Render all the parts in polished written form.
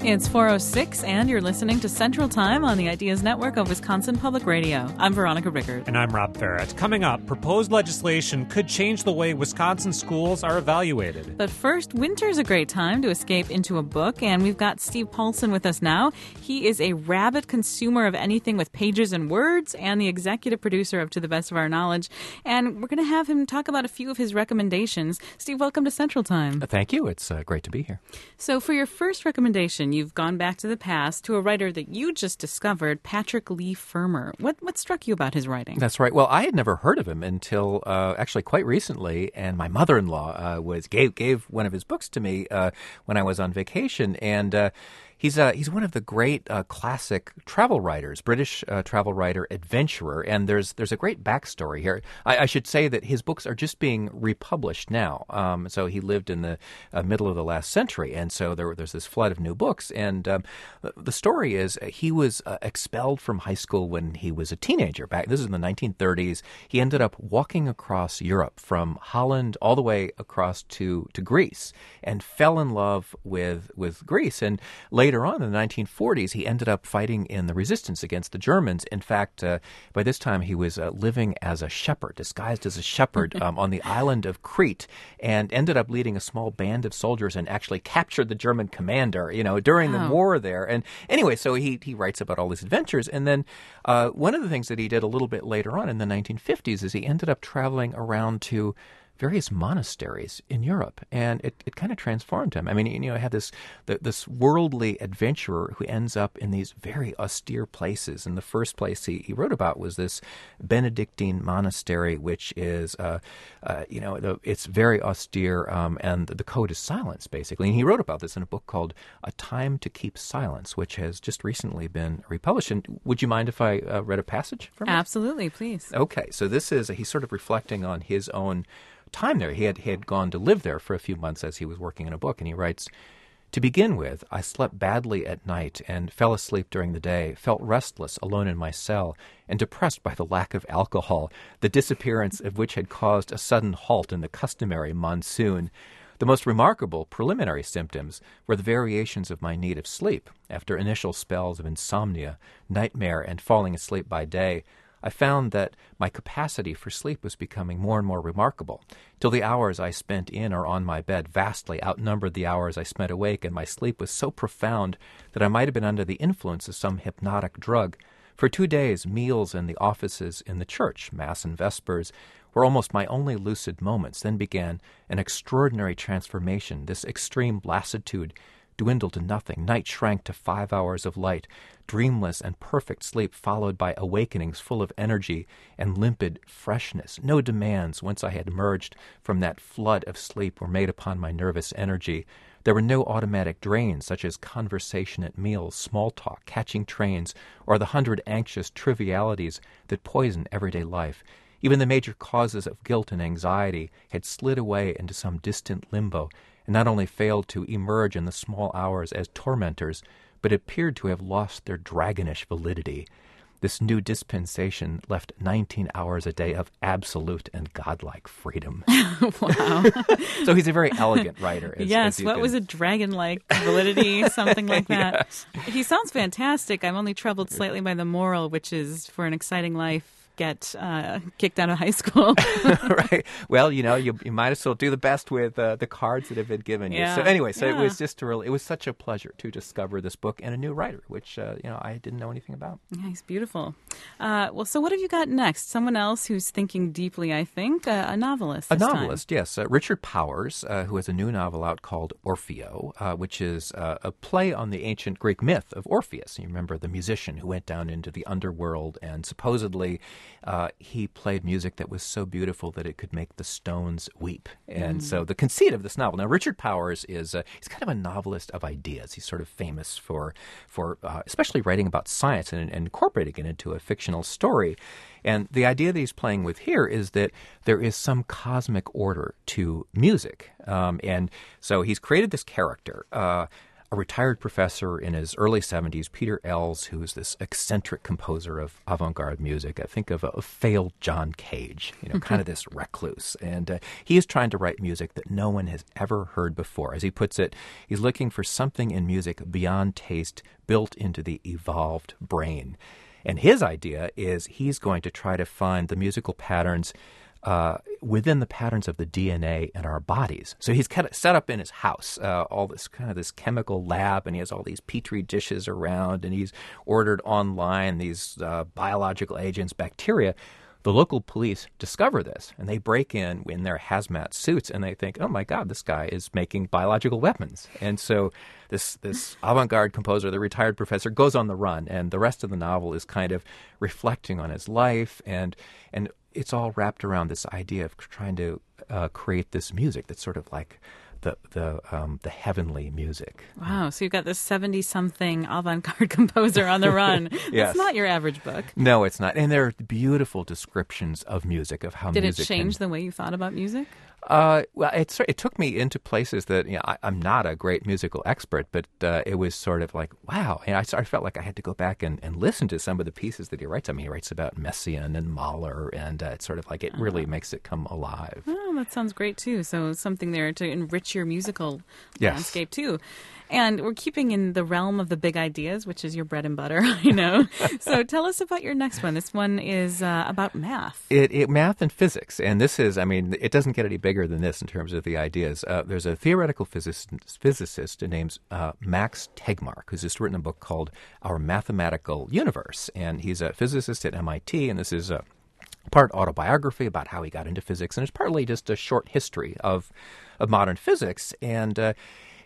It's 4:06, and you're listening to Central Time on the Ideas Network of Wisconsin Public Radio. I'm Veronica Rickard. And I'm Rob Farrett. Coming up, proposed legislation could change the way Wisconsin schools are evaluated. But first, winter's a great time to escape into a book, and we've got Steve Paulson with us now. He is a rabid consumer of anything with pages and words, and the executive producer of To the Best of Our Knowledge. And we're going to have him talk about a few of his recommendations. Steve, welcome to Central Time. Thank you. It's great to be here. So for your first recommendation, you've gone back to the past to a writer that you just discovered, Patrick Leigh Fermor. What struck you about his writing? That's right. Well, I had never heard of him until actually quite recently, and my mother-in-law gave one of his books to me when I was on vacation, and he's one of the great classic travel writers, British travel writer, adventurer, and there's a great backstory here. I should say that his books are just being republished now. So he lived in the middle of the last century, and so there's this flood of new books. And the story is he was expelled from high school when he was a teenager. This is in the 1930s. He ended up walking across Europe from Holland all the way across to Greece, and fell in love with Greece. And later on in the 1940s, he ended up fighting in the resistance against the Germans. In fact, by this time, he was living as a shepherd, disguised as a shepherd on the island of Crete, and ended up leading a small band of soldiers and actually captured the German commander, during the war there. And anyway, so he writes about all these adventures. And then one of the things that he did a little bit later on in the 1950s is he ended up traveling around to various monasteries in Europe, and it kind of transformed him. I mean, I had this worldly adventurer who ends up in these very austere places. And the first place he wrote about was this Benedictine monastery, which is, it's very austere, and the code is silence, basically. And he wrote about this in a book called A Time to Keep Silence, which has just recently been republished. And would you mind if I read a passage from it? Absolutely, please. Okay, so he's sort of reflecting on his own time there. He had gone to live there for a few months as he was working in a book, and he writes, "To begin with, I slept badly at night and fell asleep during the day, felt restless alone in my cell, and depressed by the lack of alcohol, the disappearance of which had caused a sudden halt in the customary monsoon. The most remarkable preliminary symptoms were the variations of my need of sleep. After initial spells of insomnia, nightmare, and falling asleep by day, I found that my capacity for sleep was becoming more and more remarkable, till the hours I spent in or on my bed vastly outnumbered the hours I spent awake, and my sleep was so profound that I might have been under the influence of some hypnotic drug. For 2 days, meals and the offices in the church, Mass and Vespers, were almost my only lucid moments. Then began an extraordinary transformation. This extreme lassitude dwindled to nothing. Night shrank to 5 hours of light. Dreamless and perfect sleep followed by awakenings full of energy and limpid freshness. No demands, once I had emerged from that flood of sleep, were made upon my nervous energy. There were no automatic drains, such as conversation at meals, small talk, catching trains, or the 100 anxious trivialities that poison everyday life. Even the major causes of guilt and anxiety had slid away into some distant limbo, and not only failed to emerge in the small hours as tormentors, but appeared to have lost their dragonish validity. This new dispensation left 19 hours a day of absolute and godlike freedom." Wow. So he's a very elegant writer. Yes, what was a dragon-like validity, something like that. Yes. He sounds fantastic. I'm only troubled slightly by the moral, which is, for an exciting life, get kicked out of high school. Right. Well, you might as well do the best with the cards that have been given you. Yeah. So anyway, it was it was such a pleasure to discover this book and a new writer, which I didn't know anything about. Yeah, he's beautiful. So what have you got next? Someone else who's thinking deeply, I think, a novelist. A novelist, yes. Richard Powers, who has a new novel out called Orfeo, which is a play on the ancient Greek myth of Orpheus. You remember the musician who went down into the underworld, and supposedly he played music that was so beautiful that it could make the stones weep. And so the conceit of this novel. Now, Richard Powers he's kind of a novelist of ideas. He's sort of famous for especially writing about science and incorporating it into a fictional story. And the idea that he's playing with here is that there is some cosmic order to music. And so he's created this character, a retired professor in his early 70s, Peter Ells, who is this eccentric composer of avant-garde music. I think of a failed John Cage, kind of this recluse. And he is trying to write music that no one has ever heard before. As he puts it, he's looking for something in music beyond taste, built into the evolved brain. And his idea is he's going to try to find the musical patterns within the patterns of the DNA in our bodies. So he's kind of set up in his house, all this kind of this chemical lab, and he has all these petri dishes around, and he's ordered online these biological agents, bacteria. The local police discover this, and they break in their hazmat suits, and they think, oh my God, this guy is making biological weapons. And so this avant-garde composer, the retired professor, goes on the run, and the rest of the novel is kind of reflecting on his life, and it's all wrapped around this idea of trying to create this music that's sort of like the heavenly music. Wow, so you've got this 70-something avant-garde composer on the run. Yes. It's not your average book. No, it's not. And there are beautiful descriptions of music, of how Did music it change the way you thought about music? Well, it took me into places that I'm not a great musical expert, but it was sort of like, wow. And I felt like I had to go back and listen to some of the pieces that he writes. I mean, he writes about Messiaen and Mahler, and it's sort of like it really makes it come alive. Oh, that sounds great, too. So something there to enrich your musical Yes. landscape, too. And we're keeping in the realm of the big ideas, which is your bread and butter, I know. So tell us about your next one. This one is about math. Math and physics. And this is, I mean, it doesn't get any bigger than this in terms of the ideas. There's a theoretical physicist named Max Tegmark, who's just written a book called Our Mathematical Universe. And he's a physicist at MIT, and this is part autobiography about how he got into physics, and it's partly just a short history of modern physics. And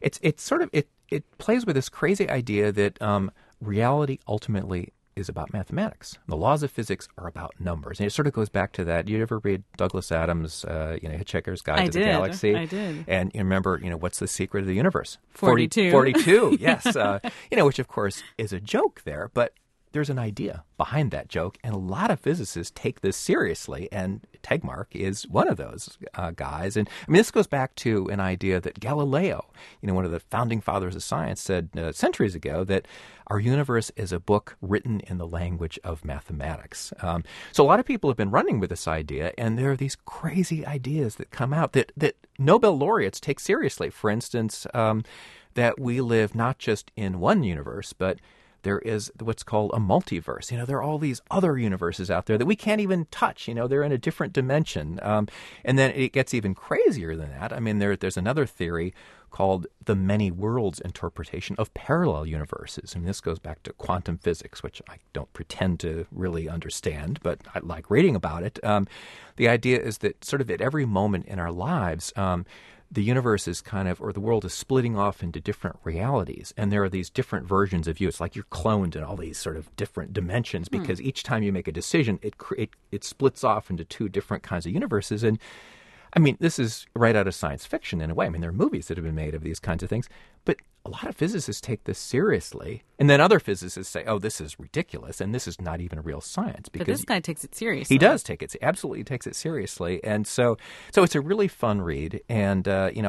it plays with this crazy idea that reality ultimately is about mathematics. The laws of physics are about numbers. And it sort of goes back to that. You ever read Douglas Adams' Hitchhiker's Guide to the Galaxy? I did. And you remember, what's the secret of the universe? 42. 42, yes. Which, of course, is a joke there. But there's an idea behind that joke, and a lot of physicists take this seriously, and Tegmark is one of those guys. And I mean, this goes back to an idea that Galileo, one of the founding fathers of science, said centuries ago, that our universe is a book written in the language of mathematics. So a lot of people have been running with this idea, and there are these crazy ideas that come out that Nobel laureates take seriously. For instance, that we live not just in one universe, but there is what's called a multiverse. There are all these other universes out there that we can't even touch. They're in a different dimension. And then it gets even crazier than that. I mean, there's another theory called the many worlds interpretation of parallel universes. And this goes back to quantum physics, which I don't pretend to really understand, but I like reading about it. The idea is that sort of at every moment in our lives, the universe is or the world is splitting off into different realities. And there are these different versions of you. It's like you're cloned in all these sort of different dimensions, because each time you make a decision, it splits off into two different kinds of universes. And I mean, this is right out of science fiction in a way. I mean, there are movies that have been made of these kinds of things. But a lot of physicists take this seriously. And then other physicists say, oh, this is ridiculous, and this is not even real science. But this guy takes it seriously. He does absolutely takes it seriously. And so it's a really fun read. And,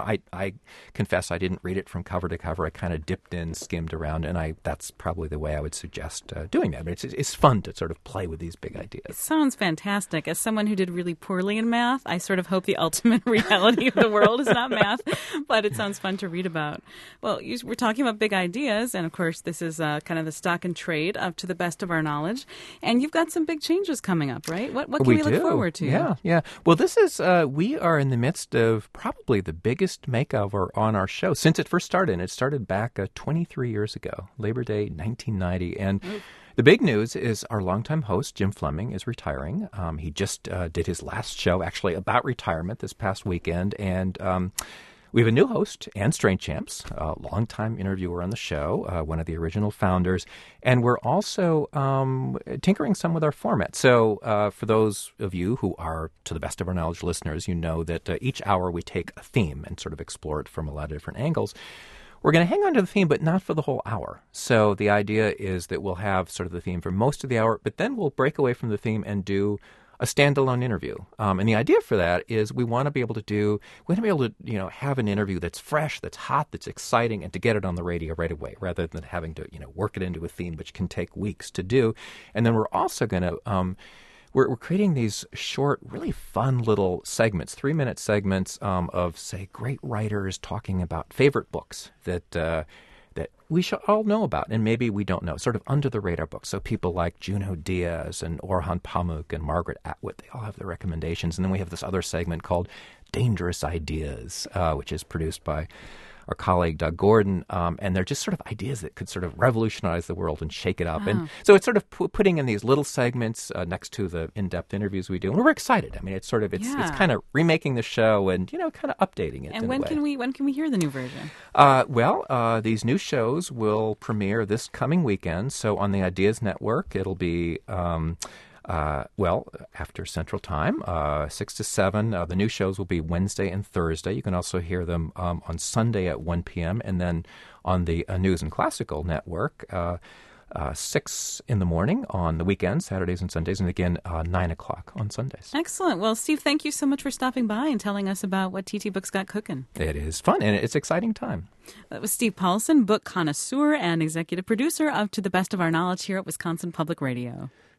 I confess I didn't read it from cover to cover. I kind of dipped in, skimmed around, and that's probably the way I would suggest doing that. But it's fun to sort of play with these big ideas. It sounds fantastic. As someone who did really poorly in math, I sort of hope the ultimate reality of the world is not math, but it sounds fun to read about. Well, we're talking about big ideas, and of course, this is kind of the stock and trade up to the best of our knowledge. And you've got some big changes coming up, right? What can we look forward to? Yeah. Well, this is we are in the midst of probably the biggest makeover on our show since it first started. And it started back 23 years ago, Labor Day 1990, and. The big news is our longtime host, Jim Fleming, is retiring. He just did his last show, actually, about retirement this past weekend. And we have a new host, Anne Strainchamps, a longtime interviewer on the show, one of the original founders. And we're also tinkering some with our format. So for those of you who are, to the best of our knowledge, listeners, you know that each hour we take a theme and sort of explore it from a lot of different angles. We're going to hang on to the theme, but not for the whole hour. So the idea is that we'll have sort of the theme for most of the hour, but then we'll break away from the theme and do a standalone interview. And the idea for that is we want to be able to have an interview that's fresh, that's hot, that's exciting, and to get it on the radio right away, rather than having to, work it into a theme, which can take weeks to do. And then we're also going to we're creating these short, really fun little segments, 3-minute segments of, say, great writers talking about favorite books that we should all know about, and maybe we don't know, sort of under-the-radar books. So people like Junot Diaz and Orhan Pamuk and Margaret Atwood, they all have their recommendations. And then we have this other segment called Dangerous Ideas, which is produced by our colleague Doug Gordon, and they're just sort of ideas that could sort of revolutionize the world and shake it up. Wow. And so it's sort of putting in these little segments next to the in-depth interviews we do, and we're excited. I mean, it's kind of remaking the show and kind of updating it. And when can we hear the new version? These new shows will premiere this coming weekend. So on the Ideas Network, it'll be after Central Time, 6 to 7. The new shows will be Wednesday and Thursday. You can also hear them on Sunday at 1 p.m. And then on the News and Classical Network, 6 in the morning on the weekends, Saturdays and Sundays, and again, 9 o'clock on Sundays. Excellent. Well, Steve, thank you so much for stopping by and telling us about what TT Books got cooking. It is fun, and it's exciting time. That was Steve Paulson, book connoisseur and executive producer of To the Best of Our Knowledge here at Wisconsin Public Radio.